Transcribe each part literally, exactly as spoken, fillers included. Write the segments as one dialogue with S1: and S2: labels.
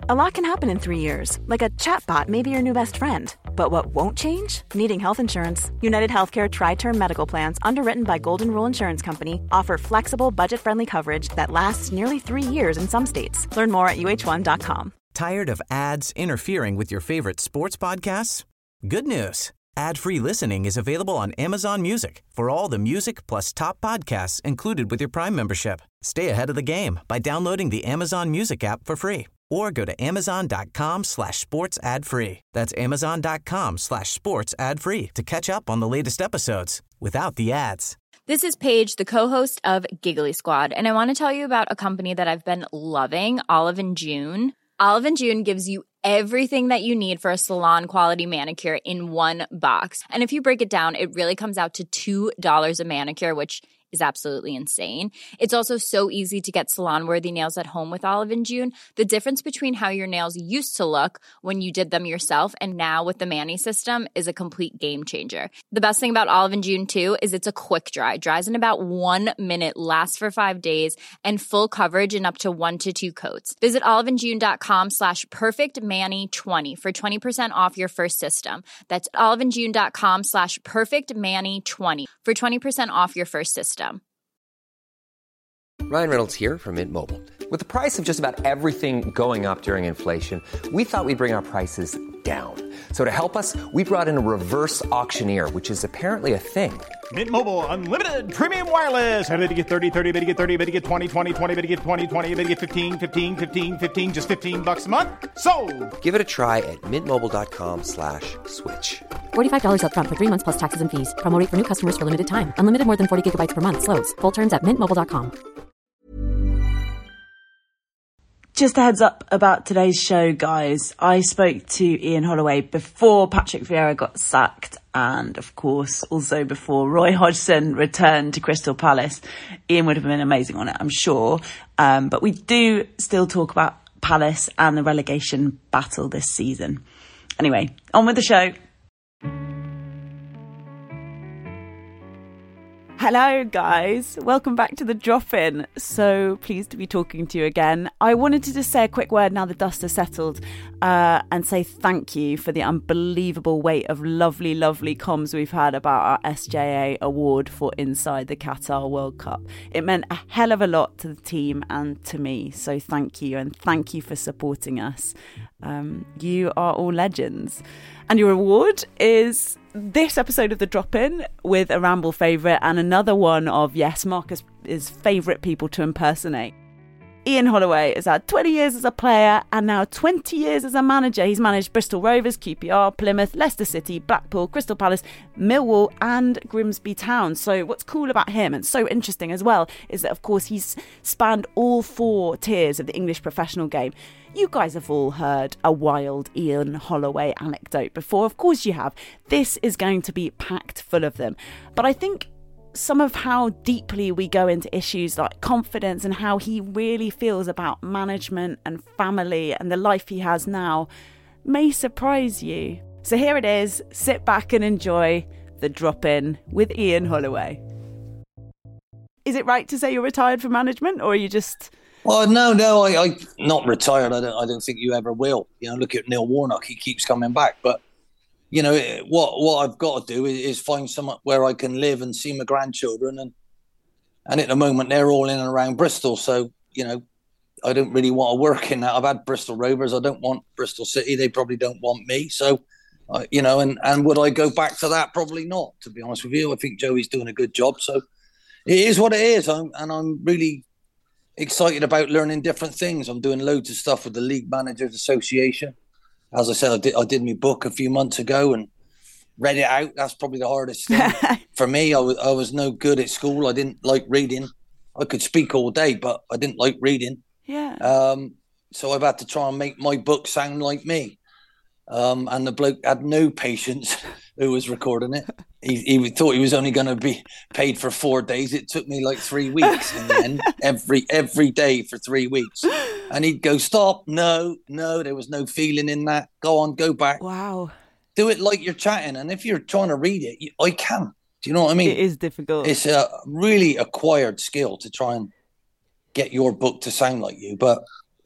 S1: A lot can happen in three years, like a chatbot may be your new best friend. But what won't change? Needing health insurance. United Healthcare Tri-Term Medical Plans, underwritten by Golden Rule Insurance Company, offer flexible, budget-friendly coverage that lasts nearly three years in some states. Learn more at U H one dot com.
S2: Tired of ads interfering with your favorite sports podcasts? Good news. Ad-free listening is available on Amazon Music for all the music plus top podcasts included with your Prime membership. Stay ahead of the game by downloading the Amazon Music app for free or go to amazon.com slash sports ad free. That's amazon.com slash sports ad free to catch up on the latest episodes without the ads.
S3: This is Paige, the co-host of Giggly Squad, and I want to tell you about a company that I've been loving, Olive and June. Olive and June gives you everything that you need for a salon-quality manicure in one box. And if you break it down, it really comes out to two dollars a manicure, which is absolutely insane. It's also so easy to get salon-worthy nails at home with Olive and June. The difference between how your nails used to look when you did them yourself and now with the Mani system is a complete game changer. The best thing about Olive and June, too, is it's a quick dry. Dries in about one minute, lasts for five days, and full coverage in up to one to two coats. Visit oliveandjune.com slash perfectmani20 for twenty percent off your first system. That's oliveandjune.com slash perfectmani20 for twenty percent off your first system.
S4: Ryan Reynolds here from Mint Mobile. With the price of just about everything going up during inflation, we thought we'd bring our prices down. So to help us, we brought in a reverse auctioneer, which is apparently a thing.
S5: Mint Mobile Unlimited Premium Wireless. How to get thirty, thirty, how to get thirty, how to get twenty, twenty, twenty, how to get twenty, twenty, how to get fifteen, fifteen, fifteen, fifteen, just fifteen bucks a month? Sold! Give it a try at mintmobile.com slash switch.
S6: forty-five dollars up front for three months plus taxes and fees. Promo rate for new customers for limited time. Unlimited more than forty gigabytes per month. Slows full terms at mint mobile dot com.
S7: Just a heads up about today's show, guys. I spoke to Ian Holloway before Patrick Vieira got sacked and, of course, also before Roy Hodgson returned to Crystal Palace. Ian would have been amazing on it, I'm sure. Um, but we do still talk about Palace and the relegation battle this season. Anyway, on with the show. Hello guys, welcome back to the drop-in. So pleased to be talking to you again. I wanted to just say a quick word now the dust has settled uh, and say thank you for the unbelievable weight of lovely, lovely comms we've had about our S J A award for Inside the Qatar World Cup. It meant a hell of a lot to the team and to me, so thank you, and thank you for supporting us. Um, you are all legends. And your award is this episode of The Drop-In with a Ramble favourite and another one of, yes, Marcus's favourite people to impersonate. Ian Holloway has had twenty years as a player and now twenty years as a manager. He's managed Bristol Rovers, Q P R, Plymouth, Leicester City, Blackpool, Crystal Palace, Millwall and Grimsby Town. So what's cool about him, and so interesting as well, is that of course he's spanned all four tiers of the English professional game. You guys have all heard a wild Ian Holloway anecdote before. Of course you have. This is going to be packed full of them. But I think some of how deeply we go into issues like confidence and how he really feels about management and family and the life he has now may surprise you. So here it is. Sit back and enjoy The Drop-In with Ian Holloway. Is it right to say you're retired from management, or are you just...
S8: Well, no, no, I, I not retired. I don't. I don't think you ever will. You know, look at Neil Warnock; he keeps coming back. But you know, what what I've got to do is, is find somewhere where I can live and see my grandchildren, and and at the moment they're all in and around Bristol. So you know, I don't really want to work in that. I've had Bristol Rovers. I don't want Bristol City. They probably don't want me. So, uh, you know, and and would I go back to that? Probably not. To be honest with you, I think Joey's doing a good job. So it is what it is, I'm, and I'm really excited about learning different things. I'm doing loads of stuff with the League Managers Association. As I said, I did, I did my book a few months ago and read it out. That's probably the hardest thing. For me, I was, I was no good at school. I didn't like reading. I could speak all day, but I didn't like reading.
S7: Yeah.
S8: Um, so I've had to try and make my book sound like me. Um, and the bloke had no patience who was recording it. He, he thought he was only going to be paid for four days. It took me like three weeks in the end, every every day for three weeks. And he'd go, stop, no, no, there was no feeling in that. Go on, go back.
S7: Wow.
S8: Do it like you're chatting. And if you're trying to read it, you, I can't. Do you know what I mean?
S7: It is difficult.
S8: It's a really acquired skill to try and get your book to sound like you. But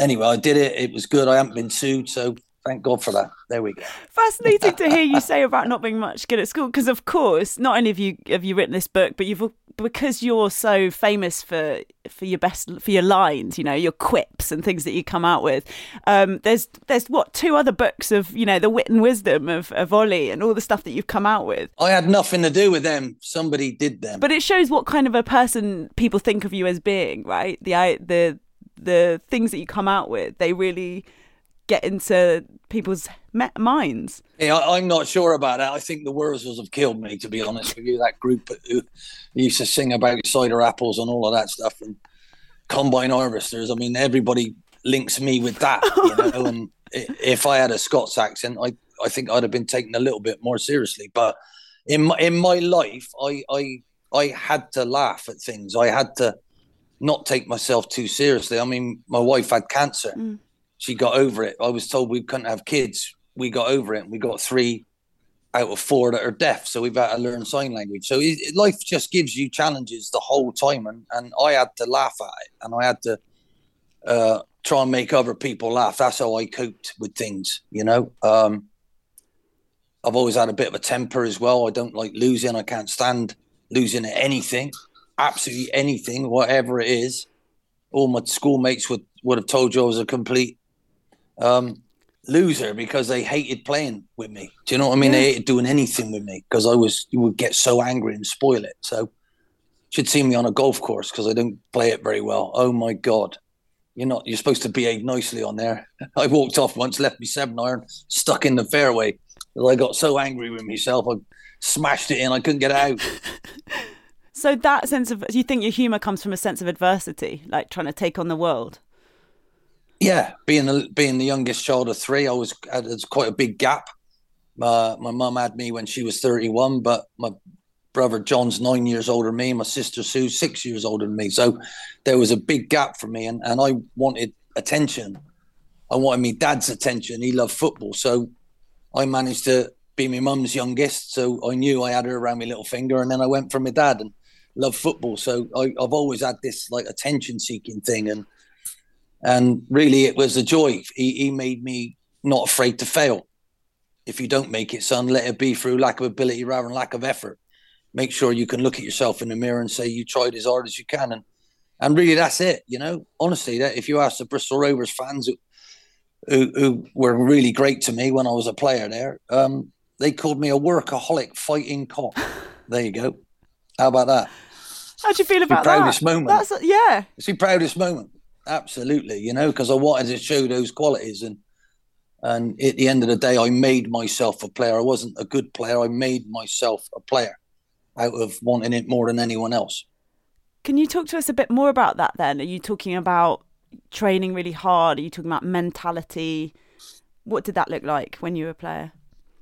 S8: anyway, I did it. It was good. I haven't been sued, so thank God for that. There we go.
S7: Fascinating to hear you say about not being much good at school, because of course, not only have you have you written this book, but you've because you're so famous for for your best for your lines, you know, your quips and things that you come out with. Um, there's there's what two other books of, you know, the wit and wisdom of, of Ollie and all the stuff that you've come out with.
S8: I had nothing to do with them. Somebody did them.
S7: But it shows what kind of a person people think of you as being, right? The the the things that you come out with, they really get into people's me- minds.
S8: Yeah, I, I'm not sure about that. I think the Wurzels have killed me, to be honest with you. That group who used to sing about cider apples and all of that stuff and combine harvesters. I mean, everybody links me with that, you know. And if I had a Scots accent, I, I think I'd have been taken a little bit more seriously. But in my, in my life, I, I I had to laugh at things. I had to not take myself too seriously. I mean, my wife had cancer. Mm. She got over it. I was told we couldn't have kids. We got over it. We got three out of four that are deaf. So we've had to learn sign language. So it, life just gives you challenges the whole time. And, and I had to laugh at it. And I had to uh, try and make other people laugh. That's how I coped with things, you know. Um, I've always had a bit of a temper as well. I don't like losing. I can't stand losing at anything. Absolutely anything, whatever it is. All my schoolmates would, would have told you I was a complete um loser because they hated playing with me. Do you know what I mean? Yeah. They hated doing anything with me because I was you would get so angry and spoil it. So you should see me on a golf course because I don't play it very well. Oh my God. You're not you're supposed to behave nicely on there. I walked off once, left me seven iron, stuck in the fairway. I got so angry with myself, I smashed it in, I couldn't get it out.
S7: So that sense of, do you think your humour comes from a sense of adversity, like trying to take on the world?
S8: Yeah, being the being the youngest child of three, I was there's quite a big gap. Uh, my mum had me when she was thirty-one, but my brother John's nine years older than me. My sister Sue's six years older than me. So there was a big gap for me, and, and I wanted attention. I wanted my dad's attention. He loved football, so I managed to be my mum's youngest. So I knew I had her around my little finger, and then I went for my dad and loved football. So I, I've always had this like attention-seeking thing, and. And really, it was a joy. He, he made me not afraid to fail. If you don't make it, son, let it be through lack of ability rather than lack of effort. Make sure you can look at yourself in the mirror and say you tried as hard as you can. And and really, that's it. You know, honestly, that if you ask the Bristol Rovers fans who who, who were really great to me when I was a player there, um, they called me a workaholic fighting cock. There you go. How about that?
S7: How do you feel about
S8: it's the proudest
S7: that?
S8: moment.
S7: That's a, yeah.
S8: It's the proudest moment. Absolutely, you know, because I wanted to show those qualities, and and at the end of the day, I made myself a player. I wasn't a good player. I made myself a player out of wanting it more than anyone else.
S7: Can you talk to us a bit more about that then? Are you talking about training really hard? Are you talking about mentality? What did that look like when you were a player?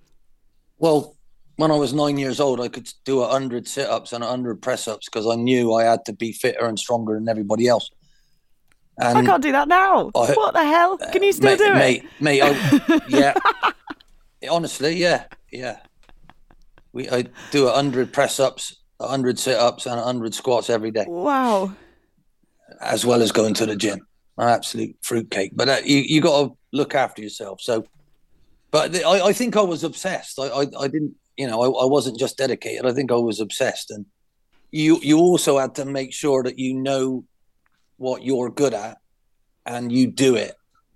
S8: Well, when I was nine years old, I could do a hundred sit-ups and a hundred press-ups because I knew I had to be fitter and stronger than everybody else. And
S7: I can't do that now. I, what the hell? Can you still
S8: mate,
S7: do it?
S8: Mate, mate, I, yeah. Honestly, yeah, yeah. We I do a hundred press ups, a hundred sit ups, and a hundred squats every day.
S7: Wow.
S8: As well as going to the gym. An absolute fruitcake. But uh, you you got to look after yourself. So, but the, I I think I was obsessed. I I, I didn't, you know, I, I wasn't just dedicated. I think I was obsessed, and you you also had to make sure that you know what you're good at and you do it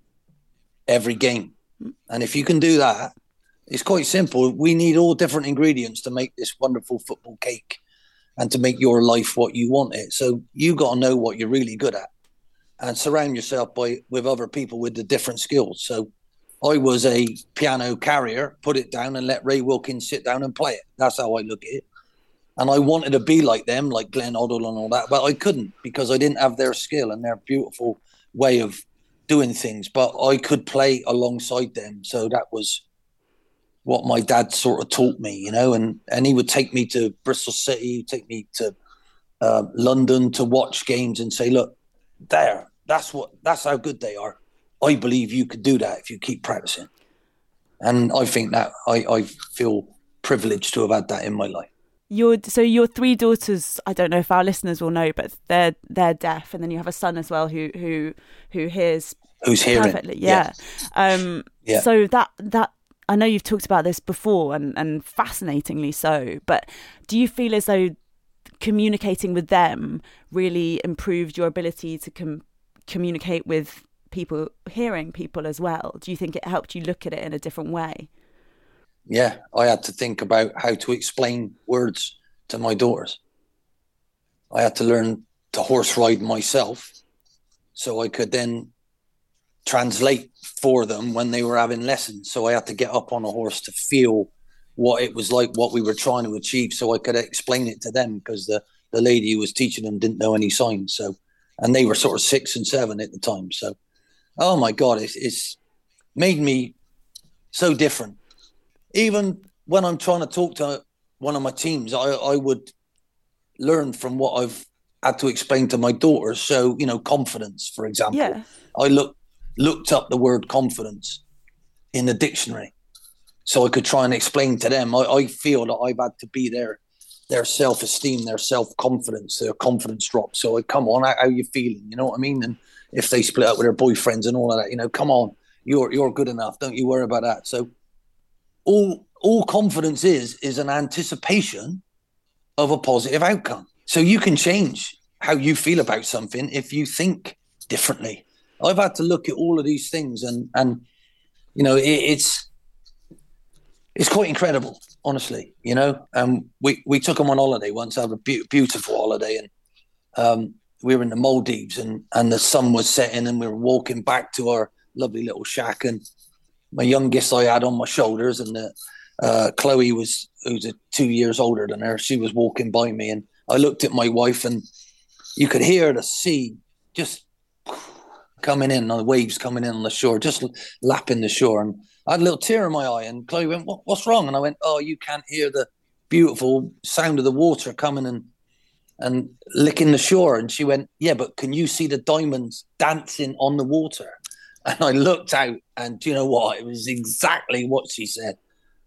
S8: every game. And if you can do that, it's quite simple. We need all different ingredients to make this wonderful football cake and to make your life what you want it. So you got to know what you're really good at and surround yourself by with other people with the different skills. So I was a piano carrier, put it down and let Ray Wilkins sit down and play it. That's how I look at it. And I wanted to be like them, like Glenn Hoddle and all that, but I couldn't because I didn't have their skill and their beautiful way of doing things. But I could play alongside them. So that was what my dad sort of taught me, you know, and, and he would take me to Bristol City, he'd take me to uh, London to watch games and say, look, there, that's what, that's how good they are. I believe you could do that if you keep practicing. And I think that I, I feel privileged to have had that in my life.
S7: Your so your three daughters, I don't know if our listeners will know, but they're they're deaf, and then you have a son as well who who who hears
S8: who's hearing.
S7: Perfectly, yeah. yeah. Um, yeah. So that that I know you've talked about this before, and, and fascinatingly so. But do you feel as though communicating with them really improved your ability to com- communicate with people, hearing people as well? Do you think it helped you look at it in a different way?
S8: Yeah, I had to think about how to explain words to my daughters. I had to learn to horse ride myself so I could then translate for them when they were having lessons. So I had to get up on a horse to feel what it was like, what we were trying to achieve, so I could explain it to them, because the, the lady who was teaching them didn't know any signs. So, and they were sort of six and seven at the time. So, oh my God, it's, it's made me so different. Even when I'm trying to talk to one of my teams, I, I would learn from what I've had to explain to my daughters. So, you know, confidence, for example.
S7: Yeah.
S8: I look, looked up the word confidence in the dictionary so I could try and explain to them. I, I feel that I've had to be their, their self-esteem, their self-confidence, their confidence drop. So I, come on, how, how you feeling? You know what I mean? And if they split up with their boyfriends and all of that, you know, come on, you're you're good enough. Don't you worry about that. So all all confidence is is an anticipation of a positive outcome. So you can change how you feel about something if you think differently. I've had to look at all of these things, and and you know, it, it's it's quite incredible, honestly. You know, um, we we took them on holiday once, have a be- beautiful holiday, and um, we were in the Maldives, and and the sun was setting, and we were walking back to our lovely little shack, and my youngest I had on my shoulders, and the, uh, Chloe was, who's two years older than her, she was walking by me, and I looked at my wife, and you could hear the sea just coming in, the waves coming in on the shore, just lapping the shore, and I had a little tear in my eye, and Chloe went, what, what's wrong? And I went, oh, you can't hear the beautiful sound of the water coming and and licking the shore. And she went, yeah, but can you see the diamonds dancing on the water? And I looked out, and do you know what? It was exactly what she said.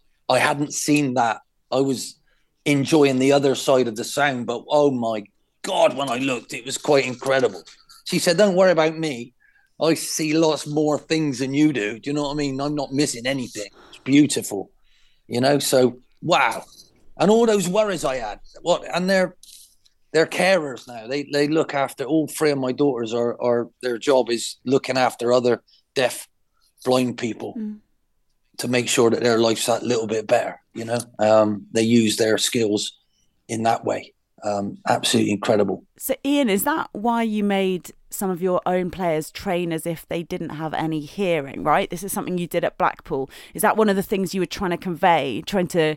S8: I hadn't seen that. I was enjoying the other side of the sound, but oh my God, when I looked, it was quite incredible. She said, don't worry about me. I see lots more things than you do. Do you know what I mean? I'm not missing anything. It's beautiful, you know? So, wow. And all those worries I had, what, and they're, they're carers now. They they look after, all three of my daughters are, are their job is looking after other deaf, blind people mm. to make sure that their life's that little bit better, you know? Um, they use their skills in that way. Um, absolutely incredible.
S7: So, Ian, is that why you made some of your own players train as if they didn't have any hearing, right? This is something you did at Blackpool. Is that one of the things you were trying to convey, trying to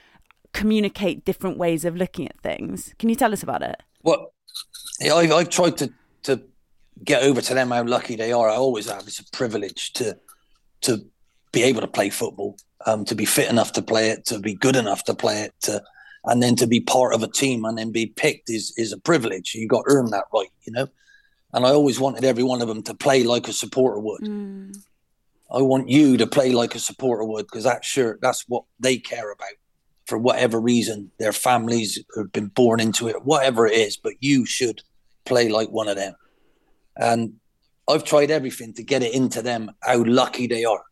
S7: communicate different ways of looking at things? Can you tell us about it?
S8: Well, yeah, I've, I've tried to, to get over to them how lucky they are. I always have. It's a privilege to to be able to play football, um, to be fit enough to play it, to be good enough to play it, to, and then to be part of a team and then be picked is is a privilege. You got to earn that right, you know. And I always wanted every one of them to play like a supporter would. Mm. I want you to play like a supporter would, because that's sure that's what they care about. For whatever reason, their families have been born into it, whatever it is, but you should play like one of them. And I've tried everything to get it into them, how lucky they are.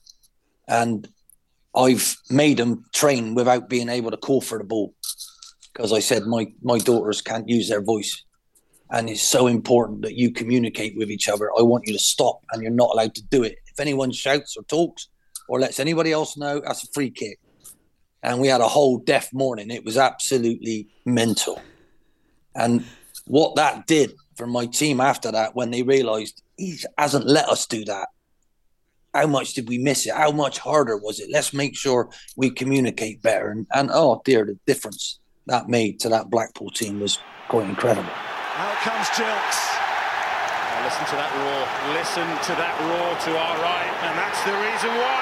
S8: And I've made them train without being able to call for the ball, because I said my, my daughters can't use their voice. And it's so important that you communicate with each other. I want you to stop, and you're not allowed to do it. If anyone shouts or talks or lets anybody else know, that's a free kick. And we had a whole deaf morning. It was absolutely mental. And what that did for my team after that, when they realised he hasn't let us do that, how much did we miss it? How much harder was it? Let's make sure we communicate better. And, and oh dear, the difference that made to that Blackpool team was quite incredible.
S9: Out comes Gilks. Now listen to that roar. Listen to that roar to our right. And that's the reason why.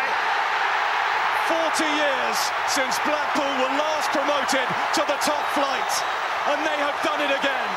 S9: forty years since Blackpool were last promoted to the top flight, and they have done it again.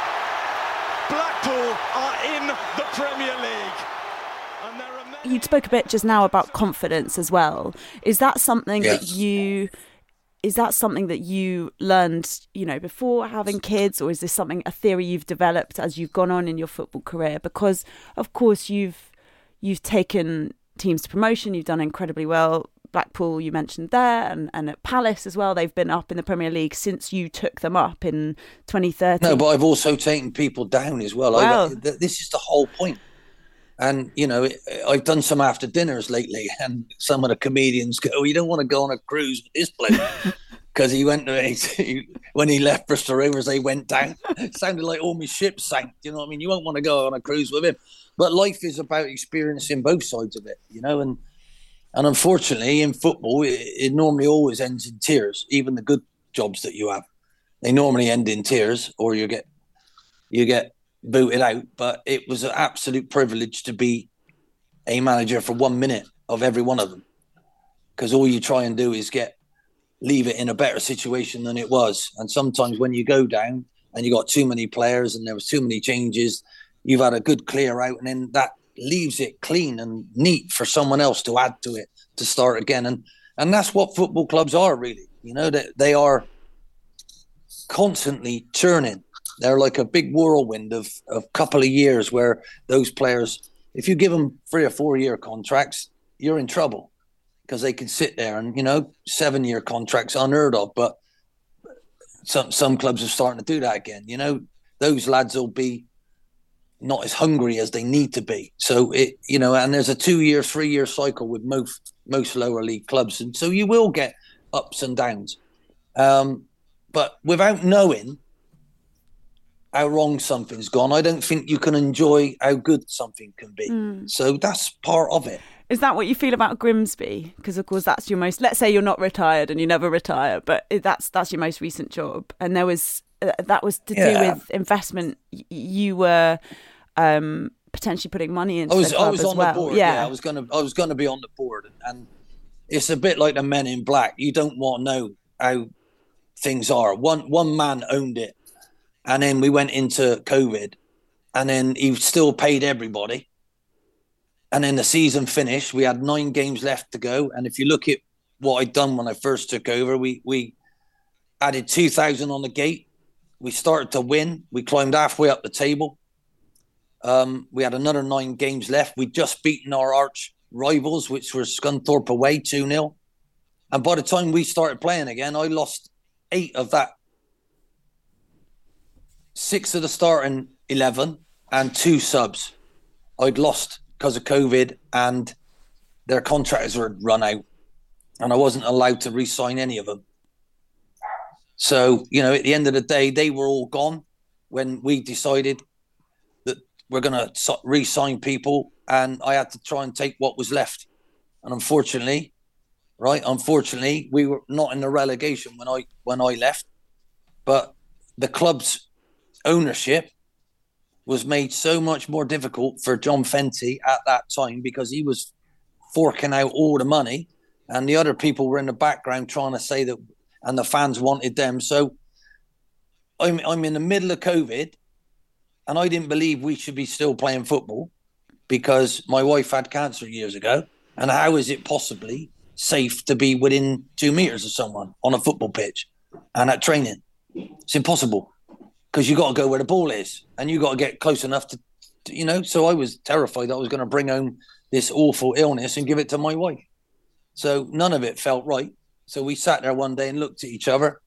S9: Blackpool are in the Premier League. And there are many...
S7: You spoke a bit just now about confidence as well. Is that something yes. that you is that something that you learned, you know, before having kids, or is this something, a theory you've developed as you've gone on in your football career? Because of course you've you've taken teams to promotion. You've done incredibly well. Blackpool, you mentioned there, and, and at Palace as well. They've been up in the Premier League since you took them up in twenty thirteen.
S8: No, but I've also taken people down as well.
S7: Wow.
S8: I, th- this is the whole point. And, you know, I've done some after dinners lately, and some of the comedians go, oh, you don't want to go on a cruise with this bloke. Because he went to, he, when he left Bristol Rovers, they went down. It sounded like all my ships sank. You know what I mean? You won't want to go on a cruise with him. But life is about experiencing both sides of it, you know. And and unfortunately, in football, it, it normally always ends in tears. Even the good jobs that you have, they normally end in tears, or you get you get booted out. But it was an absolute privilege to be a manager for one minute of every one of them, because all you try and do is get leave it in a better situation than it was. And sometimes when you go down and you got too many players and there was too many changes, you've had a good clear out, and then that leaves it clean and neat for someone else to add to it to start again. And and that's what football clubs are, really. You know, that they, they are constantly churning. They're like a big whirlwind of a couple of years where those players, if you give them three or four year contracts, you're in trouble, because they can sit there and, you know, seven year contracts unheard of. But some some clubs are starting to do that again. You know, those lads will be not as hungry as they need to be. So it, you know, and there's a two year, three year cycle with most most lower league clubs, and so you will get ups and downs. Um, but without knowing how wrong something's gone, I don't think you can enjoy how good something can be. Mm. So that's part of it.
S7: Is that what you feel about Grimsby? Because of course that's your most, let's say you're not retired and you never retire, but that's that's your most recent job. And there was, uh, that was to
S8: yeah.
S7: do with investment. Y- you were um, potentially putting money into
S8: I was,
S7: the club
S8: I was
S7: as
S8: on
S7: well.
S8: the board.
S7: Yeah.
S8: yeah, I was going to I was going to be on the board. And, and it's a bit like the Men in Black. You don't want to know how things are. One One man owned it. And then we went into COVID, and then he still paid everybody. And then the season finished. We had nine games left to go. And if you look at what I'd done when I first took over, we we added two thousand on the gate. We started to win. We climbed halfway up the table. Um, we had another nine games left. We'd just beaten our arch rivals, which were Scunthorpe away two nil. And by the time we started playing again, I lost eight of that. Six of the starting eleven and two subs I'd lost because of COVID, and their contracts were run out, and I wasn't allowed to re-sign any of them. So, you know, at the end of the day, they were all gone when we decided that we're going to re-sign people, and I had to try and take what was left. And unfortunately, right, unfortunately, we were not in the relegation when I when I left, but the club's ownership was made so much more difficult for John Fenty at that time, because he was forking out all the money, and the other people were in the background trying to say that, and the fans wanted them. So I'm I'm in the middle of COVID, and I didn't believe we should be still playing football because my wife had cancer years ago. And how is it possibly safe to be within two meters of someone on a football pitch and at training? It's impossible. Because you got to go where the ball is, and you got to get close enough to, to, you know. So I was terrified that I was going to bring home this awful illness and give it to my wife. So none of it felt right. So we sat there one day and looked at each other.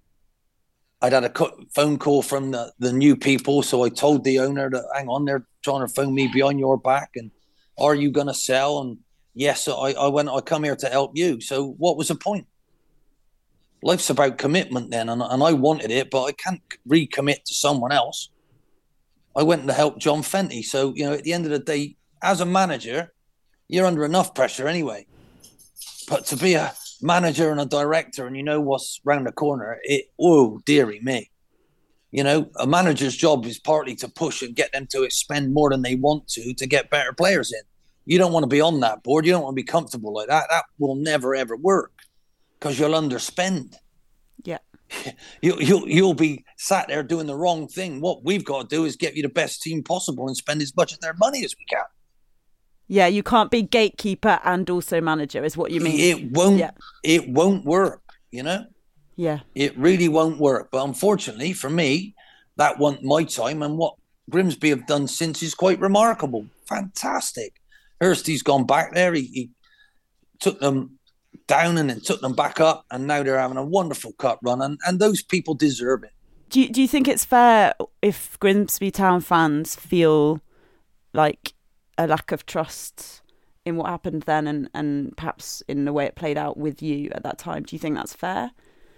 S8: I'd had a co- phone call from the, the new people. So I told the owner that, hang on, they're trying to phone me behind your back. And are you going to sell? And yes, I, I went, I come here to help you. So what was the point? Life's about commitment then, and, and I wanted it, but I can't recommit to someone else. I went to help John Fenty. So, you know, at the end of the day, as a manager, you're under enough pressure anyway. But to be a manager and a director, and you know what's round the corner, it, oh, dearie me. You know, a manager's job is partly to push and get them to spend more than they want to to get better players in. You don't want to be on that board. You don't want to be comfortable like that. That will never, ever work. Because you'll underspend.
S7: Yeah.
S8: You, you'll, you'll be sat there doing the wrong thing. What we've got to do is get you the best team possible and spend as much of their money as we can.
S7: Yeah, you can't be gatekeeper and also manager, is what you mean.
S8: It won't,
S7: yeah.
S8: it won't work, you know?
S7: Yeah.
S8: It really won't work. But unfortunately for me, that wasn't my time. And what Grimsby have done since is quite remarkable. Fantastic. Hirsty's gone back there. He, he took them down and then took them back up, and now they're having a wonderful cup run, and, and those people deserve it.
S7: Do you, do you think it's fair if Grimsby Town fans feel like a lack of trust in what happened then and, and perhaps in the way it played out with you at that time? Do you think that's fair?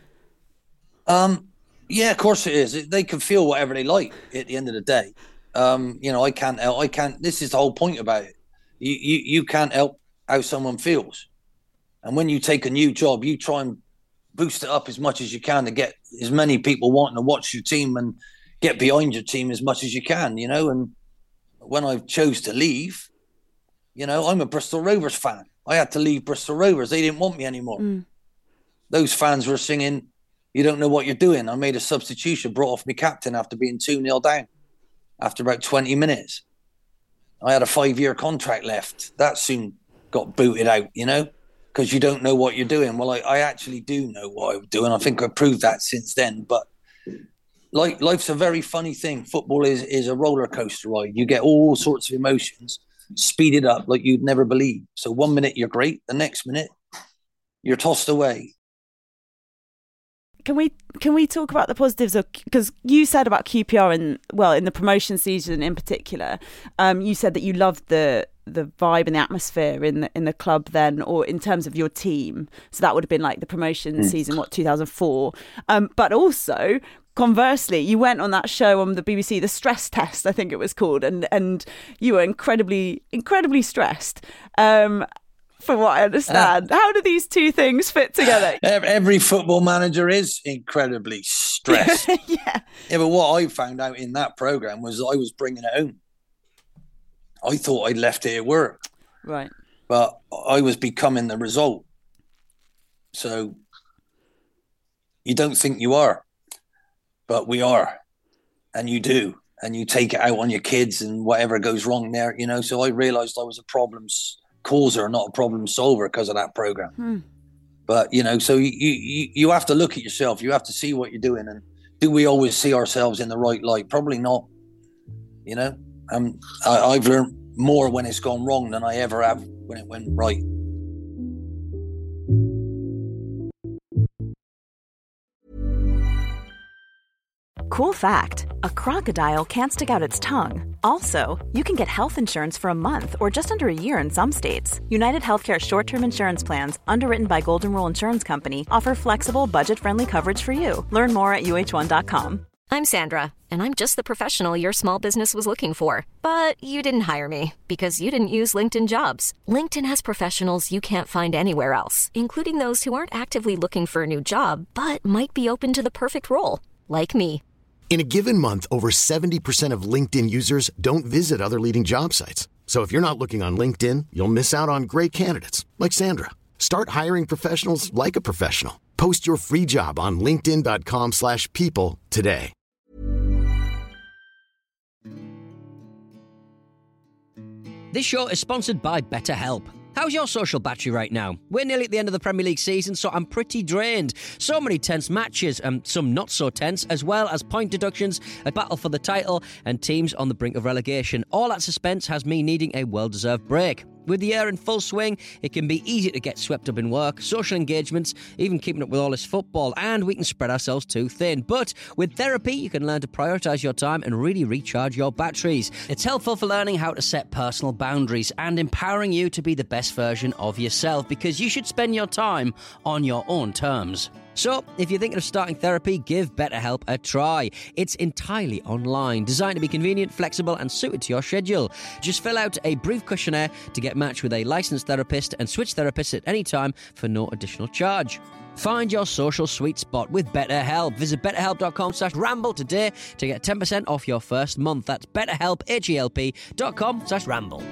S8: Um, yeah, of course it is. They can feel whatever they like at the end of the day. Um, you know, I can't help, I can't, this is the whole point about it. You, you, you can't help how someone feels. And when you take a new job, you try and boost it up as much as you can to get as many people wanting to watch your team and get behind your team as much as you can, you know. And when I chose to leave, you know, I'm a Bristol Rovers fan. I had to leave Bristol Rovers. They didn't want me anymore. Mm. Those fans were singing, "You don't know what you're doing." I made a substitution, brought off my captain after being two nil down after about twenty minutes. I had a five-year contract left. That soon got booted out, you know, because you don't know what you're doing. Well, I, I actually do know what I'm doing. I think I've proved that since then. But like, life's a very funny thing. Football is, is a roller coaster ride. You get all sorts of emotions speeded up like you'd never believe. So one minute you're great, the next minute you're tossed away.
S7: Can we can we talk about the positives of, because you said about Q P R and, well, in the promotion season in particular, um, you said that you loved the the vibe and the atmosphere in the in the club then, or in terms of your team. So that would have been like the promotion mm. season, what, two thousand four. Um, but also, conversely, you went on that show on the B B C, The Stress Test, I think it was called, and and you were incredibly incredibly stressed. Um, From what I understand, uh, how do these two things fit together?
S8: Every football manager is incredibly stressed.
S7: yeah.
S8: Yeah, but what I found out in that programme was I was bringing it home. I thought I'd left it at work.
S7: Right.
S8: But I was becoming the result. So you don't think you are, but we are. And you do. And you take it out on your kids and whatever goes wrong there, you know. So I realised I was a problems causer, not a problem solver, because of that program. Hmm. But you know, so you, you you have to look at yourself. You have to see what you're doing, and do we always see ourselves in the right light? Probably not. You know, um, I, I've learned more when it's gone wrong than I ever have when it went right.
S1: Cool fact, a crocodile can't stick out its tongue. Also, you can get health insurance for a month or just under a year in some states. United Healthcare short-term insurance plans, underwritten by Golden Rule Insurance Company, offer flexible, budget-friendly coverage for you. Learn more at U H one dot com.
S10: I'm Sandra, and I'm just the professional your small business was looking for. But you didn't hire me because you didn't use LinkedIn Jobs. LinkedIn has professionals you can't find anywhere else, including those who aren't actively looking for a new job, but might be open to the perfect role, like me.
S11: In a given month, over seventy percent of LinkedIn users don't visit other leading job sites. So if you're not looking on LinkedIn, you'll miss out on great candidates like Sandra. Start hiring professionals like a professional. Post your free job on linkedin dot com slash people today.
S12: This show is sponsored by BetterHelp. How's your social battery right now? We're nearly at the end of the Premier League season, so I'm pretty drained. So many tense matches, and some not so tense, as well as point deductions, a battle for the title, and teams on the brink of relegation. All that suspense has me needing a well-deserved break. With the year in full swing, it can be easy to get swept up in work, social engagements, even keeping up with all this football, and we can spread ourselves too thin. But with therapy, you can learn to prioritise your time and really recharge your batteries. It's helpful for learning how to set personal boundaries and empowering you to be the best version of yourself, because you should spend your time on your own terms. So, if you're thinking of starting therapy, give BetterHelp a try. It's entirely online, designed to be convenient, flexible, and suited to your schedule. Just fill out a brief questionnaire to get matched with a licensed therapist and switch therapists at any time for no additional charge. Find your social sweet spot with BetterHelp. Visit betterhelp.com slash ramble today to get ten percent off your first month. That's betterhelp, H-E-L-P dot com slash ramble.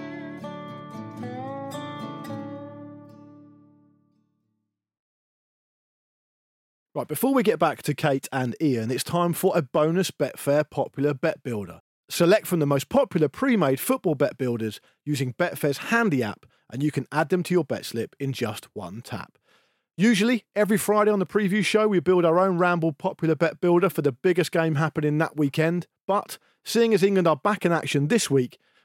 S13: Right, before we get back to Kate and Ian, it's time for a bonus Betfair Popular Bet Builder. Select from the most popular pre-made football bet builders using Betfair's handy app, and you can add them to your bet slip in just one tap. Usually, every Friday on the preview show, we build our own Ramble Popular Bet Builder for the biggest game happening that weekend. But, seeing as England are back in action this week,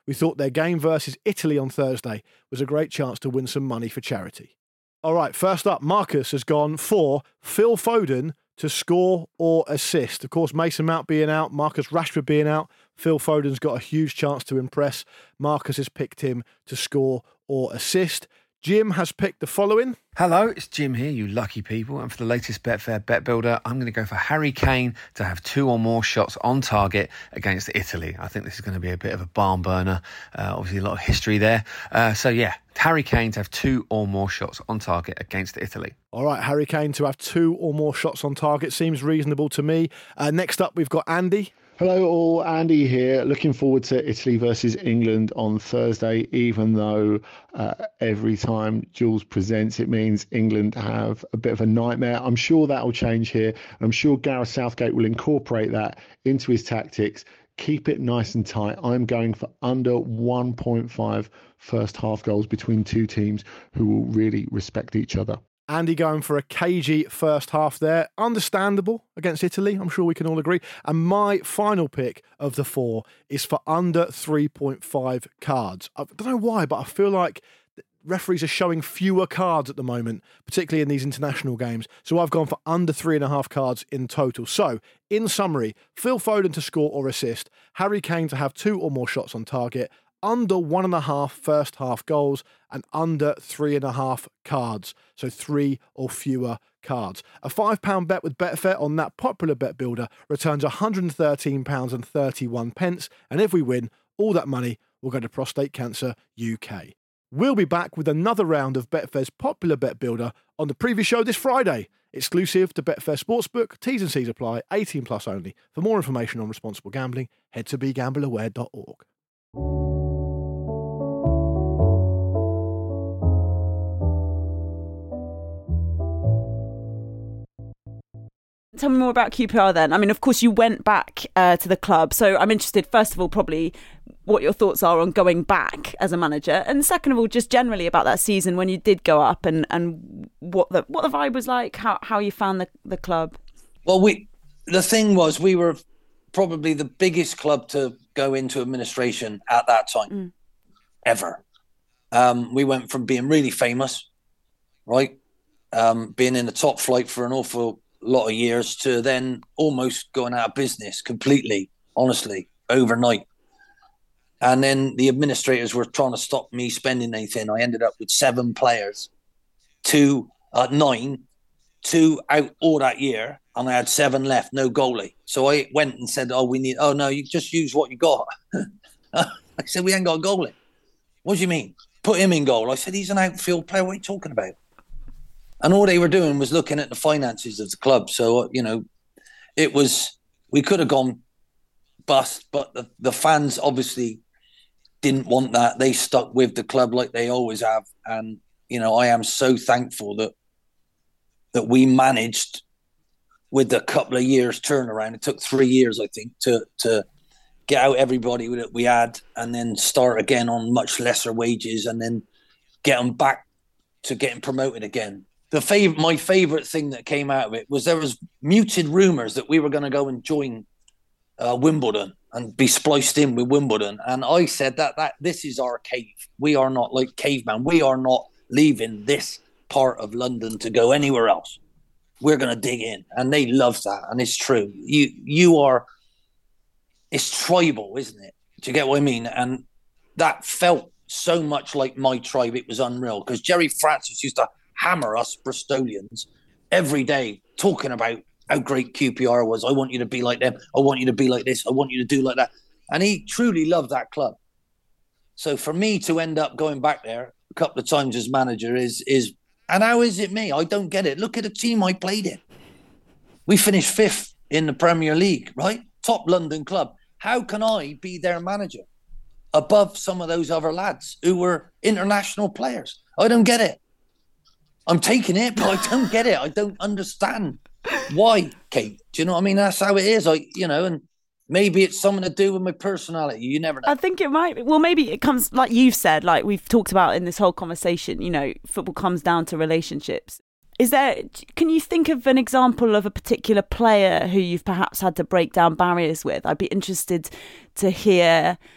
S13: We thought their game versus Italy on Thursday was a great chance to win some money for charity. All right, first up, Marcus has gone for Phil Foden to score or assist. Of course, Mason Mount being out, Marcus Rashford being out, Phil Foden's got a huge chance to impress. Marcus has picked him to score or assist. Jim has picked the following.
S14: Hello, it's Jim here, you lucky people. And for the latest Betfair Bet Builder, I'm going to go for Harry Kane to have two or more shots on target against Italy. I think this is going to be a bit of a barn burner. Uh, obviously, a lot of history there. Uh, so, yeah, Harry Kane to have two or more shots on target against Italy.
S13: All right, Harry Kane to have two or more shots on target seems reasonable to me. Uh, next up, we've got Andy.
S15: Hello all, Andy here. Looking forward to Italy versus England on Thursday, even though uh, every time Jules presents it means England have a bit of a nightmare. I'm sure that will change here. I'm sure Gareth Southgate will incorporate that into his tactics. Keep it nice and tight. I'm going for under one point five first half goals between two teams who will really respect each other.
S13: Andy going for a cagey first half there. Understandable against Italy, I'm sure we can all agree. And my final pick of the four is for under three point five cards. I don't know why, but I feel like referees are showing fewer cards at the moment, particularly in these international games. So I've gone for under three and a half cards in total. So, in summary, Phil Foden to score or assist, Harry Kane to have two or more shots on target, under one and a half first half goals, and under three and a half cards. So three or fewer cards. A five pound bet with Betfair on that popular bet builder returns one hundred thirteen pounds thirty-one. And if we win, all that money will go to Prostate Cancer U K. We'll be back with another round of Betfair's popular bet builder on the preview show this Friday. Exclusive to Betfair Sportsbook. T's and C's apply. eighteen plus only. For more information on responsible gambling, head to be gamble aware dot org.
S7: Tell me more about Q P R then. I mean, of course, you went back uh, to the club. So I'm interested, first of all, probably what your thoughts are on going back as a manager. And second of all, just generally about that season when you did go up and, and what the what the vibe was like, how, how you found the, the club.
S8: Well, we the thing was we were probably the biggest club to go into administration at that time, mm. ever. Um, we went from being really famous, right, um, being in the top flight for an awful lot of years to then almost going out of business completely, honestly, overnight. And then the administrators were trying to stop me spending anything. I ended up with seven players, two, uh, nine, two out all that year, and I had seven left, no goalie. So I went and said, oh, we need, oh, no, you just use what you got. I said, we ain't got a goalie. What do you mean? Put him in goal. I said, he's an outfield player. What are you talking about? And all they were doing was looking at the finances of the club. So, you know, it was, we could have gone bust, but the, the fans obviously didn't want that. They stuck with the club like they always have. And, you know, I am so thankful that that we managed with a couple of years turnaround. It took three years, I think, to to get out everybody that we had and then start again on much lesser wages and then get them back to getting promoted again. The fav- my favourite thing that came out of it was there was muted rumours that we were going to go and join uh, Wimbledon and be spliced in with Wimbledon. And I said that that this is our cave. We are not like caveman. We are not leaving this part of London to go anywhere else. We're going to dig in. And they love that. And it's true. You you are, it's tribal, isn't it? Do you get what I mean? And that felt so much like my tribe. It was unreal because Jerry Francis used to hammer us Bristolians every day talking about how great Q P R was. I want you to be like them. I want you to be like this. I want you to do like that. And he truly loved that club. So for me to end up going back there a couple of times as manager is, is and how is it me? I don't get it. Look at the team I played in. We finished fifth in the Premier League, right? Top London club. How can I be their manager above some of those other lads who were international players? I don't get it. I'm taking it, but I don't get it. I don't understand why, Kate. Do you know what I mean? That's how it is. I, you know, and maybe it's something to do with my personality. You never know.
S7: I think it might. Well, maybe it comes, like you've said, like we've talked about in this whole conversation, you know, football comes down to relationships. Is there, can you think of an example of a particular player who you've perhaps had to break down barriers with? I'd be interested to hear.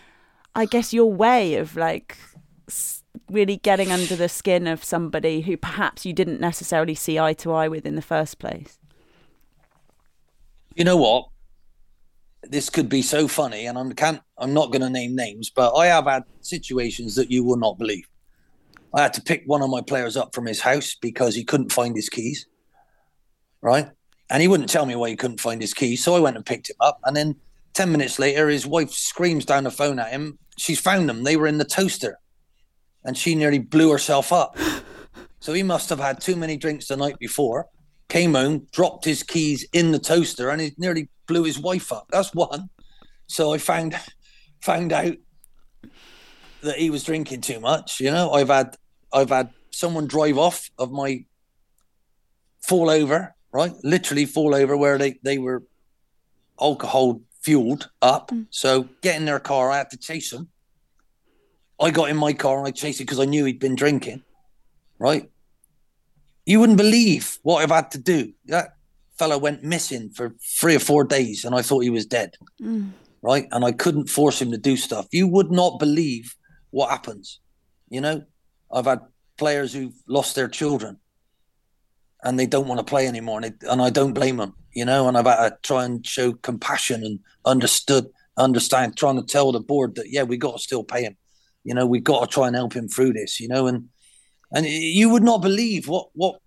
S7: I guess, your way of like really getting under the skin of somebody who perhaps you didn't necessarily see eye to eye with in the first place?
S8: You know what? This could be so funny, and I can't. I'm not going to name names, but I have had situations that you will not believe. I had to pick one of my players up from his house because he couldn't find his keys, right? And he wouldn't tell me why he couldn't find his keys, so I went and picked him up. And then ten minutes later, his wife screams down the phone at him. She's found them. They were in the toaster, and she nearly blew herself up. So he must have had too many drinks the night before. Came home, dropped his keys in the toaster, and he nearly blew his wife up. That's one. So I found found out that he was drinking too much. You know, I've had I've had someone drive off of my fall over, right? Literally fall over where they, they were alcohol fueled up. Mm. So get in their car, I had to chase them. I got in my car and I chased him because I knew he'd been drinking, right? You wouldn't believe what I've had to do. That fella went missing for three or four days and I thought he was dead, mm. right? And I couldn't force him to do stuff. You would not believe what happens. You know, I've had players who've lost their children and they don't want to play anymore. And, they, and I don't blame them, you know, and I've had to try and show compassion and understood, understand, trying to tell the board that, yeah, we got to still pay him. You know, we got to try and help him through this, you know, and And you would not believe what, what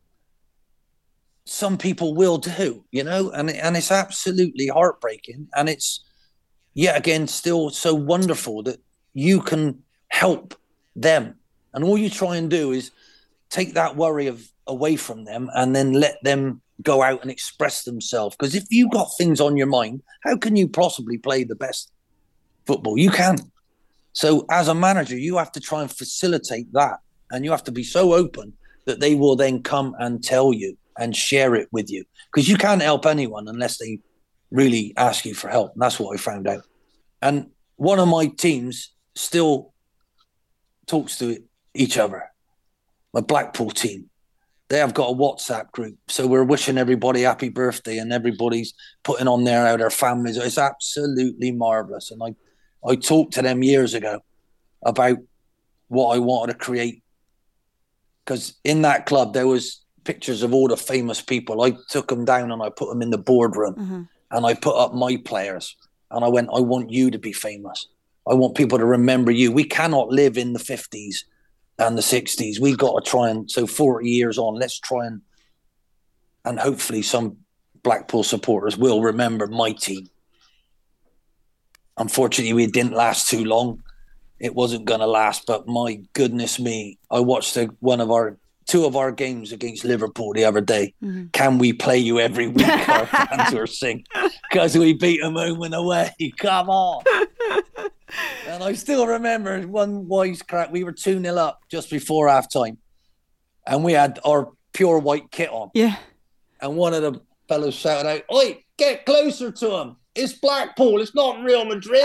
S8: some people will do, you know, and and it's absolutely heartbreaking. And it's, yet again, still so wonderful that you can help them. And all you try and do is take that worry of away from them and then let them go out and express themselves. Because if you've got things on your mind, how can you possibly play the best football? You can't. So as a manager, you have to try and facilitate that. And you have to be so open that they will then come and tell you and share it with you. Because you can't help anyone unless they really ask you for help. And that's what I found out. And one of my teams still talks to each other. My Blackpool team. They have got a WhatsApp group. So we're wishing everybody happy birthday and everybody's putting on there how their families. It's absolutely marvellous. And I, I talked to them years ago about what I wanted to create. Because in that club, there was pictures of all the famous people. I took them down and I put them in the boardroom. Mm-hmm. And I put up my players. And I went, I want you to be famous. I want people to remember you. We cannot live in the fifties and the sixties. We've got to try and, so forty years on, let's try and, and hopefully some Blackpool supporters will remember my team. Unfortunately, it didn't last too long. It wasn't going to last, but my goodness me, I watched a, one of our, two of our games against Liverpool the other day. Mm-hmm. Can we play you every week? Our fans were singing because we beat them home and away. Come on. And I still remember one wisecrack. We were two nil up just before half time. And we had our pure white kit on.
S7: Yeah.
S8: And one of the fellows shouted out, "Oi, get closer to him. It's Blackpool. It's not Real Madrid."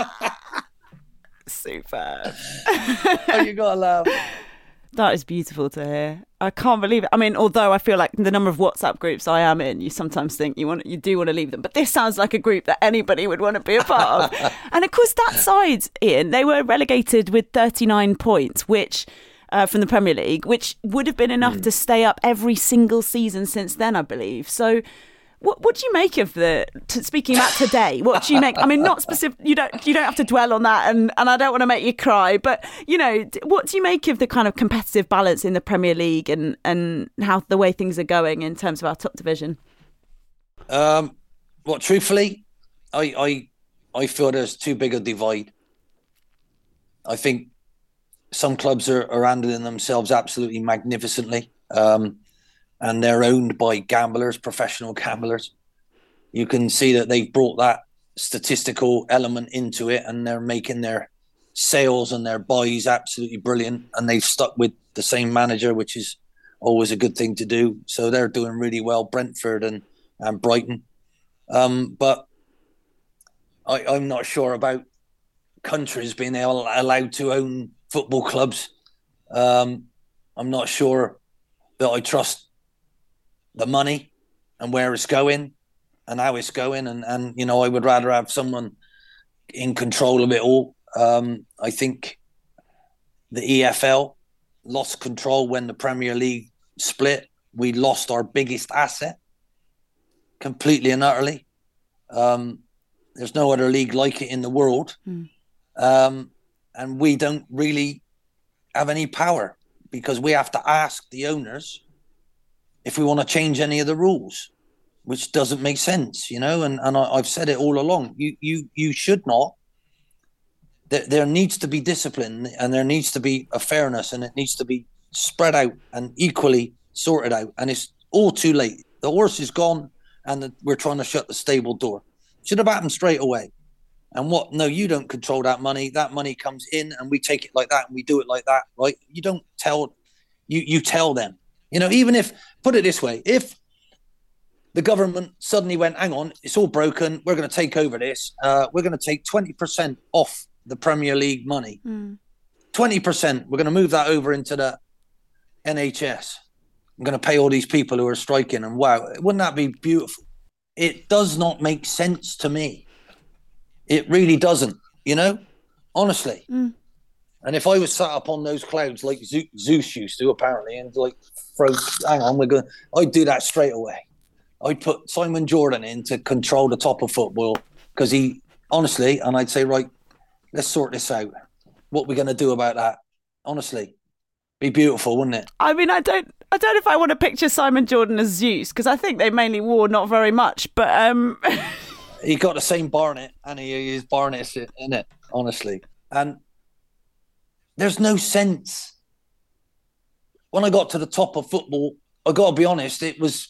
S7: Super.
S8: Oh, you gotta laugh.
S7: That is beautiful to hear. I can't believe it. I mean, although I feel like the number of WhatsApp groups I am in, you sometimes think you want, you do want to leave them. But this sounds like a group that anybody would want to be a part of. And of course, that side, Ian, they were relegated with thirty-nine points, which uh, from the Premier League, which would have been enough mm. to stay up every single season since then, I believe. So. What what do you make of the t- speaking about today? What do you make? I mean, not specific. You don't you don't have to dwell on that, and, and I don't want to make you cry. But you know, what do you make of the kind of competitive balance in the Premier League and, and how the way things are going in terms of our top division?
S8: Um, well, truthfully, I I I feel there's too big a divide. I think some clubs are, are handling themselves absolutely magnificently. Um, And they're owned by gamblers, professional gamblers. You can see that they've brought that statistical element into it and they're making their sales and their buys absolutely brilliant. And they've stuck with the same manager, which is always a good thing to do. So they're doing really well, Brentford and, and Brighton. Um, but I, I'm not sure about countries being able, allowed to own football clubs. Um, I'm not sure that I trust the money and where it's going and how it's going. And, and, you know, I would rather have someone in control of it all. Um, I think the E F L lost control when the Premier League split. We lost our biggest asset completely and utterly. Um, there's no other league like it in the world. Mm. Um, and we don't really have any power because we have to ask the owners if we want to change any of the rules, which doesn't make sense, you know. And, and I, I've said it all along. You you you should not. There, there needs to be discipline, and there needs to be a fairness, and it needs to be spread out and equally sorted out. And it's all too late. The horse is gone, and the, we're trying to shut the stable door. Should have happened straight away. And what? No, you don't control that money. That money comes in, and we take it like that, and we do it like that, right? You don't tell. You you tell them. You know, even if, put it this way, if the government suddenly went, hang on, it's all broken, we're going to take over this, uh, we're going to take twenty percent off the Premier League money. Mm. twenty percent, we're going to move that over into the N H S. I'm going to pay all these people who are striking, and wow, wouldn't that be beautiful? It does not make sense to me. It really doesn't, you know, honestly. Mm. And if I was sat up on those clouds like Zeus used to, apparently, and like, throw, hang on, we're going, I'd do that straight away. I'd put Simon Jordan in to control the top of football because he, honestly, and I'd say, right, let's sort this out. What are we going to do about that? Honestly, be beautiful, wouldn't it?
S7: I mean, I don't, I don't know if I want to picture Simon Jordan as Zeus because I think they mainly wore not very much, but um,
S8: he got the same Barnet, and he is Barnet in it, honestly, and. There's no sense. When I got to the top of football, I got to be honest, it was,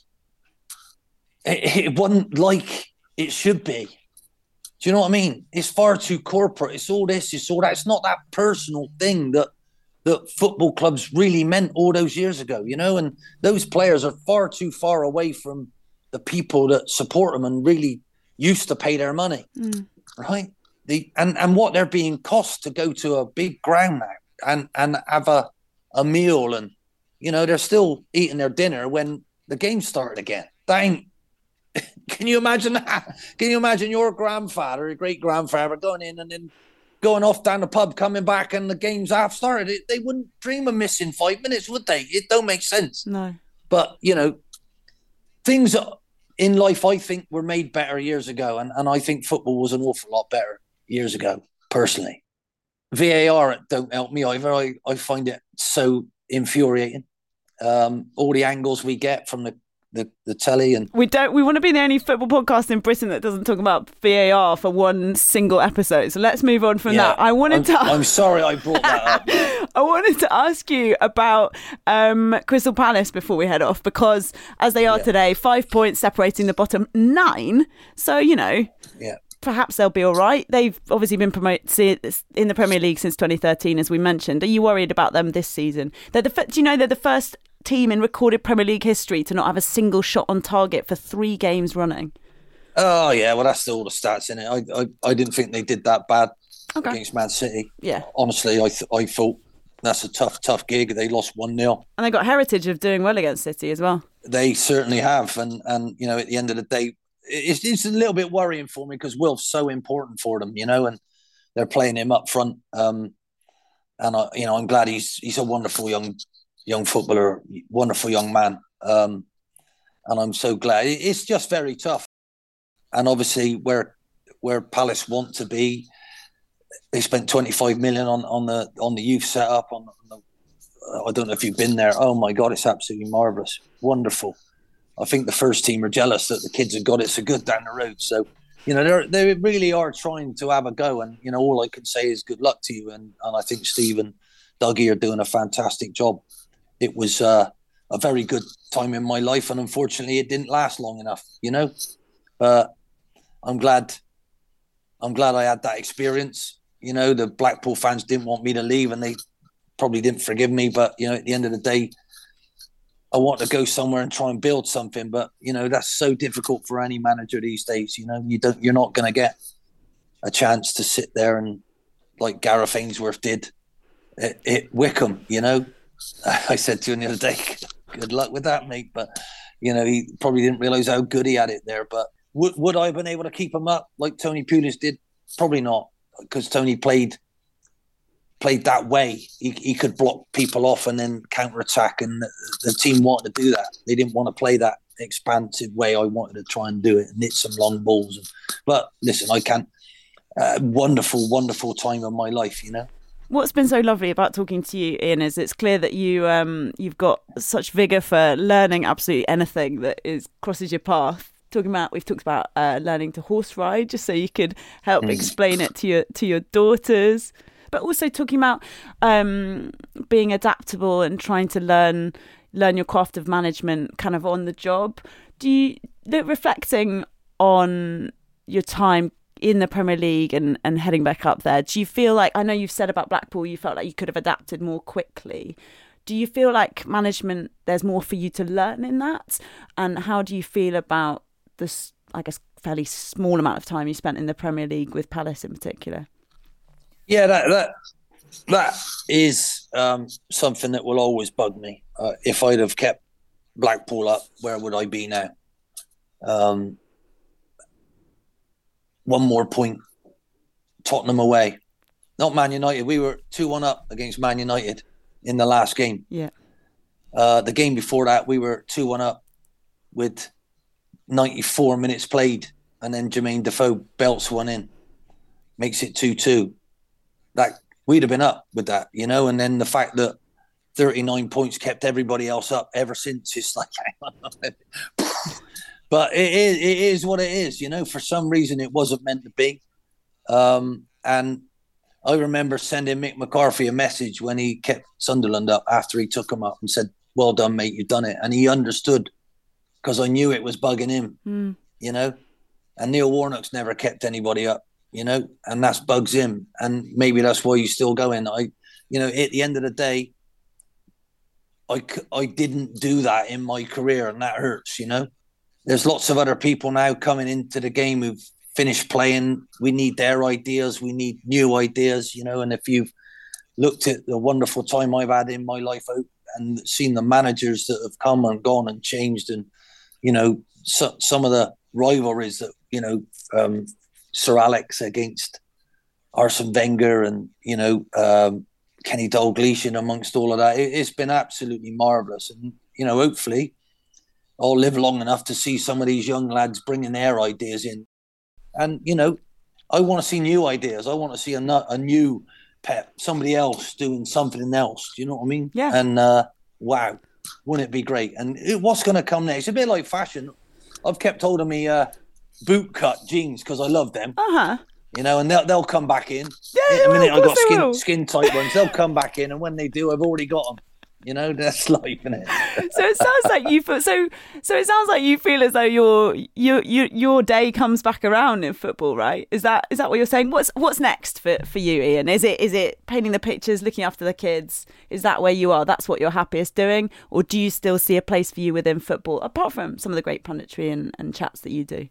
S8: it, it wasn't like it should be. Do you know what I mean? It's far too corporate. It's all this, it's all that. It's not that personal thing that, that football clubs really meant all those years ago, you know? And those players are far too far away from the people that support them and really used to pay their money, mm. right? The, and, and what they're being cost to go to a big ground now and, and have a, a meal and, you know, they're still eating their dinner when the game started again. That ain't, can you imagine that? Can you imagine your grandfather, your great-grandfather going in and then going off down the pub, coming back and the game's half started? It, they wouldn't dream of missing five minutes, would they? It don't make sense.
S7: No.
S8: But, you know, things in life I think were made better years ago and, and I think football was an awful lot better years ago, personally. V A R don't help me either. I, I find it so infuriating. Um, all the angles we get from the, the, the telly and
S7: we don't we want to be the only football podcast in Britain that doesn't talk about V A R for one single episode. So let's move on from yeah, that. I wanted
S8: I'm,
S7: to
S8: I'm sorry I brought that up.
S7: I wanted to ask you about um, Crystal Palace before we head off because as they are yeah. today, five points separating the bottom nine. So, you know,
S8: yeah.
S7: perhaps they'll be all right. They've obviously been promoted in the Premier League since twenty thirteen, as we mentioned. Are you worried about them this season? They're the, do you know they're the first team in recorded Premier League history to not have a single shot on target for three games running?
S8: Oh, yeah. Well, that's all the stats in it. I I, I didn't think they did that bad okay. against Man City.
S7: Yeah.
S8: Honestly, I th- I thought that's a tough, tough gig. They lost one nil.
S7: And they got heritage of doing well against City as well.
S8: They certainly have. And, and you know, at the end of the day, It's, it's a little bit worrying for me because Wilf's so important for them, you know, and they're playing him up front. Um, and I, you know, I'm glad he's he's a wonderful young young footballer, wonderful young man. Um, and I'm so glad. It's just very tough. And obviously, where where Palace want to be, they spent twenty-five million on on the on the youth setup. On, on the, I don't know if you've been there. Oh my God, it's absolutely marvelous, wonderful. I think the first team are jealous that the kids have got it so good down the road. So, you know, they they really are trying to have a go. And, you know, all I can say is good luck to you. And, and I think Steve and Dougie are doing a fantastic job. It was uh, a very good time in my life. And unfortunately, it didn't last long enough, you know. But I'm glad, I'm glad I had that experience. You know, the Blackpool fans didn't want me to leave and they probably didn't forgive me. But, you know, at the end of the day, I want to go somewhere and try and build something, but you know that's so difficult for any manager these days. You know, you don't, you're not going to get a chance to sit there and like Gareth Ainsworth did at, at Wickham. You know, I said to him the other day, "Good luck with that, mate." But you know, he probably didn't realise how good he had it there. But would would I have been able to keep him up like Tony Pulis did? Probably not, because Tony played played that way. He, he could block people off and then counter-attack, and the, the team wanted to do that. They didn't want to play that expansive way. I wanted to try and do it and hit some long balls. But listen, I can't. Uh, wonderful, wonderful time of my life, you know.
S7: What's been so lovely about talking to you, Ian, is it's clear that you um, you've got such vigour for learning absolutely anything that is crosses your path. Talking about, we've talked about uh, learning to horse ride, just so you could help mm. explain it to your to your daughters. But also talking about um, being adaptable and trying to learn learn your craft of management, kind of on the job. Do you reflecting on your time in the Premier League and, and heading back up there, do you feel like, I know you've said about Blackpool, you felt like you could have adapted more quickly. Do you feel like management, there's more for you to learn in that? And how do you feel about this, I guess, fairly small amount of time you spent in the Premier League with Palace in particular?
S8: Yeah, that that that is um, something that will always bug me. Uh, if I'd have kept Blackpool up, where would I be now? Um, one more point, Tottenham away, not Man United. We were two one up against Man United in the last game.
S7: Yeah.
S8: Uh, the game before that, we were two one up with ninety-four minutes played, and then Jermaine Defoe belts one in, makes it two two. That we'd have been up with that, you know. And then the fact that thirty-nine points kept everybody else up ever since, it's like, but it is, it is what it is, you know. For some reason, it wasn't meant to be. Um, and I remember sending Mick McCarthy a message when he kept Sunderland up after he took him up and said, "Well done, mate, you've done it." And he understood, because I knew it was bugging him,
S7: mm.
S8: you know. And Neil Warnock's never kept anybody up, you know, and that's bugs him. And maybe that's why he's still going. I, you know, at the end of the day, I, I didn't do that in my career, and that hurts, you know. There's lots of other people now coming into the game who've finished playing. We need their ideas. We need new ideas, you know. And if you've looked at the wonderful time I've had in my life out and seen the managers that have come and gone and changed, and, you know, so, some of the rivalries that, you know, um, Sir Alex against Arsene Wenger and, you know, um, Kenny Dalglish and amongst all of that, it, it's been absolutely marvellous. And, you know, hopefully I'll live long enough to see some of these young lads bringing their ideas in. And, you know, I want to see new ideas. I want to see a, a new Pep, somebody else doing something else. Do you know what I mean?
S7: Yeah.
S8: And, uh, wow, wouldn't it be great? And it, what's going to come next? It's a bit like fashion. I've kept hold of me uh, boot cut jeans because I love them.
S7: Uh-huh.
S8: You know, and they'll, they'll come back in.
S7: Yeah,
S8: in a minute,
S7: I've
S8: got skin,
S7: will.
S8: skin tight ones. They'll come back in, and when they do, I've already got them. You know, that's life, isn't it?
S7: So it sounds like you feel so. So it sounds like you feel as though your your your your day comes back around in football, right? Is that is that what you're saying? What's what's next for, for you, Ian? Is it is it painting the pictures, looking after the kids? Is that where you are? That's what you're happiest doing, or do you still see a place for you within football, apart from some of the great punditry and, and chats that you do?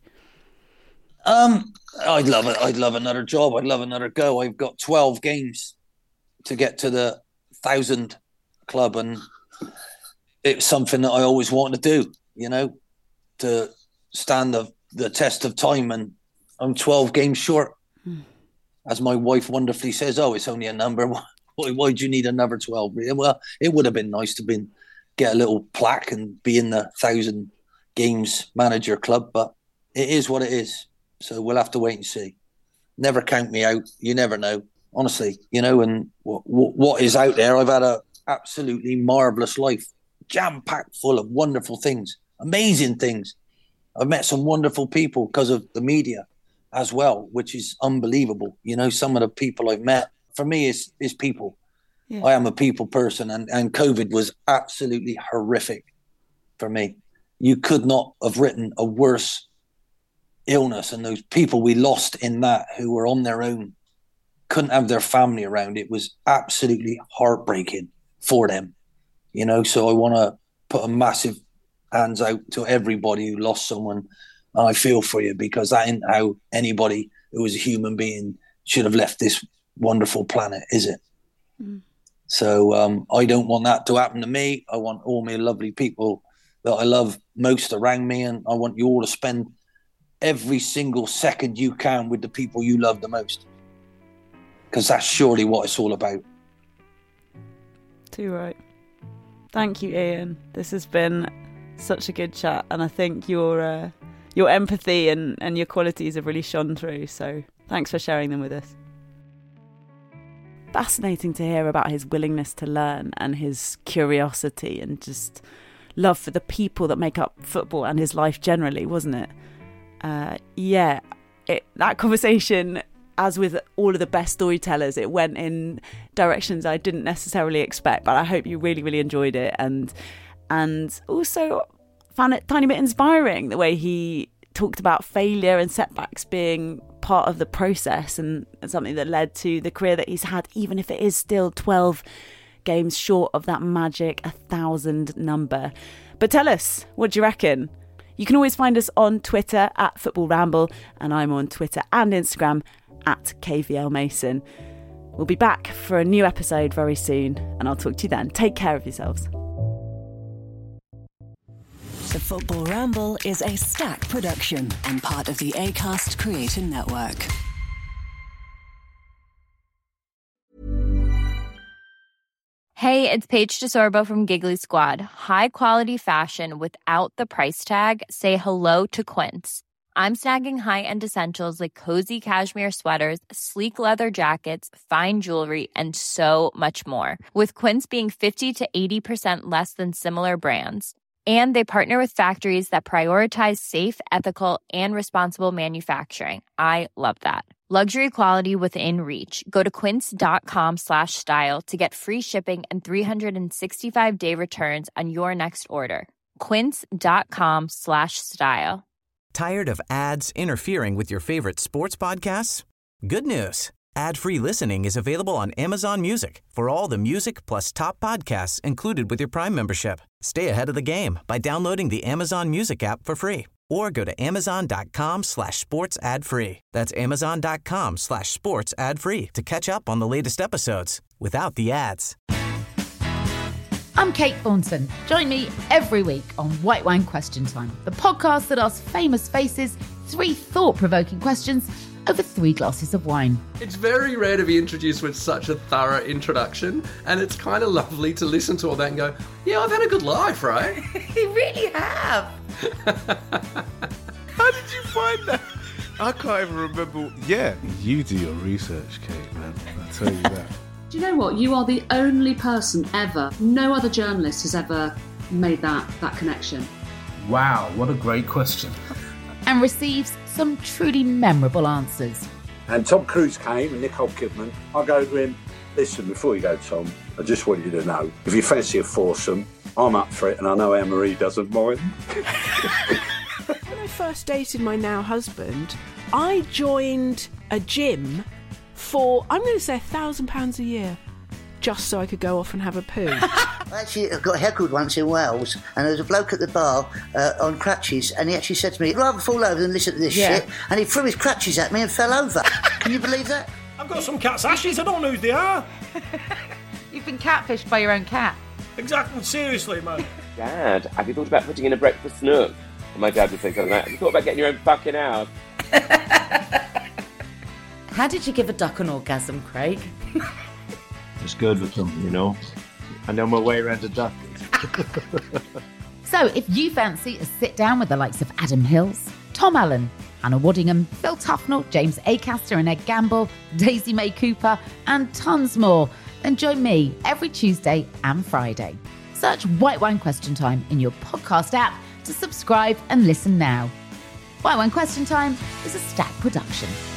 S8: Um, I'd love it. I'd love another job. I'd love another go. I've got twelve games to get to the thousand club, and it's something that I always wanted to do, you know, to stand the, the test of time, and I'm twelve games short. Mm. As my wife wonderfully says, "Oh, it's only a number. Why, why do you need another twelve?" Well, it would have been nice to been get a little plaque and be in the thousand games manager club, but it is what it is. So we'll have to wait and see. Never count me out. You never know, honestly, you know, and what, what is out there. I've had a absolutely marvellous life, jam-packed full of wonderful things, amazing things. I've met some wonderful people because of the media as well, which is unbelievable. You know, some of the people I've met, for me, is is people. Yeah. I am a people person, and, and COVID was absolutely horrific for me. You could not have written a worse illness, and those people we lost in that who were on their own, couldn't have their family around. It was absolutely heartbreaking for them, you know. So I want to put a massive hands out to everybody who lost someone, and I feel for you, because that ain't how anybody who was a human being should have left this wonderful planet, is it? Mm. So um, I don't want that to happen to me. I want all my lovely people that I love most around me, and I want you all to spend every single second you can with the people you love the most, because that's surely what it's all about.
S7: Too right. Thank you, Ian. This has been such a good chat, and I think your uh, your empathy and, and your qualities have really shone through, so thanks for sharing them with us. Fascinating to hear about his willingness to learn and his curiosity and just love for the people that make up football and his life generally, wasn't it? Uh, yeah, it, that conversation, as with all of the best storytellers, it went in directions I didn't necessarily expect, but I hope you really, really enjoyed it, and and also found it a tiny bit inspiring, the way he talked about failure and setbacks being part of the process and, and something that led to the career that he's had, even if it is still twelve games short of that magic a thousand number. But tell us, what do you reckon? You can always find us on Twitter at Football Ramble, and I'm on Twitter and Instagram at K V L Mason. We'll be back for a new episode very soon, and I'll talk to you then. Take care of yourselves.
S16: The Football Ramble is a Stack production and part of the Acast Creator Network.
S3: Hey, it's Paige DeSorbo from Giggly Squad. High quality fashion without the price tag. Say hello to Quince. I'm snagging high-end essentials like cozy cashmere sweaters, sleek leather jackets, fine jewelry, and so much more. With Quince being fifty to eighty percent less than similar brands. And they partner with factories that prioritize safe, ethical, and responsible manufacturing. I love that. Luxury quality within reach. Go to quince.com slash style to get free shipping and three sixty-five day returns on your next order. Quince.com slash style.
S2: Tired of ads interfering with your favorite sports podcasts? Good news. Ad-free listening is available on Amazon Music for all the music plus top podcasts included with your Prime membership. Stay ahead of the game by downloading the Amazon Music app for free or go to amazon.com slash sports ad free. That's amazon.com slash sports ad free to catch up on the latest episodes without the ads.
S17: I'm Kate Thornton. Join me every week on White Wine Question Time, the podcast that asks famous faces three thought-provoking questions over three glasses of wine.
S18: It's very rare to be introduced with such a thorough introduction, and it's kind of lovely to listen to all that and go, yeah, I've had a good life, right?
S17: You really have.
S19: How did you find that? I can't even remember. Yeah, you do your research, Kate, man. I'll tell you that.
S20: Do you know what? You are the only person ever, no other journalist has ever made that, that connection.
S21: Wow, what a great question.
S17: And receives some truly memorable answers.
S22: And Tom Cruise came and Nicole Kidman. I go to him, listen, before you go, Tom, I just want you to know, if you fancy a foursome, I'm up for it, and I know Anne-Marie doesn't mind.
S23: When I first dated my now husband, I joined a gym for, I'm going to say, a thousand pounds a year, just so I could go off and have a poo.
S24: I actually got heckled once in Wales, and there was a bloke at the bar uh, on crutches, and he actually said to me, I'd rather fall over than listen to this
S23: Yeah.
S24: shit, and he threw his crutches at me and fell over. Can you believe that?
S25: I've got some cat's ashes, I don't know who they are.
S17: You've been catfished by your own cat.
S25: Exactly, seriously, man.
S26: Dad, have you thought about putting in a breakfast nook? And my dad would say something like, have you thought about getting your own fucking house?
S27: How did you give a duck an orgasm, Craig?
S21: It's good with them, you know. I know my way around a duck.
S17: So if you fancy a sit down with the likes of Adam Hills, Tom Allen, Hannah Waddingham, Phil Tufnell, James Acaster and Ed Gamble, Daisy May Cooper, and tons more, then join me every Tuesday and Friday. Search White Wine Question Time in your podcast app to subscribe and listen now. White Wine Question Time is a Stack production.